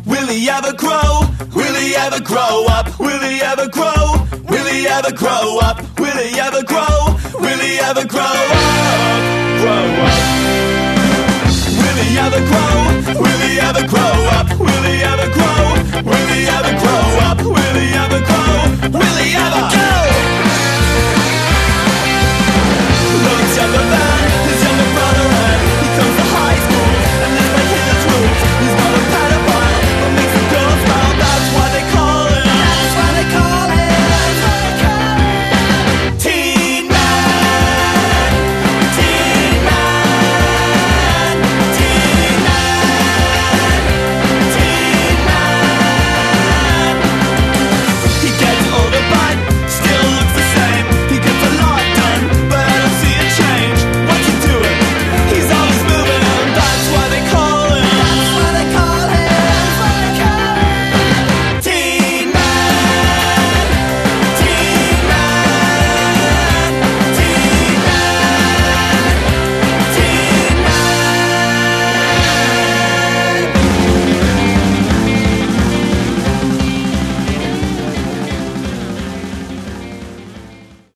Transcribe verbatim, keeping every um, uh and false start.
Will he ever grow? Will he ever grow up? Will he ever grow? Will he ever grow up? Will he ever grow? Will he ever grow up? Grow up. Will he ever grow? Will he ever grow up?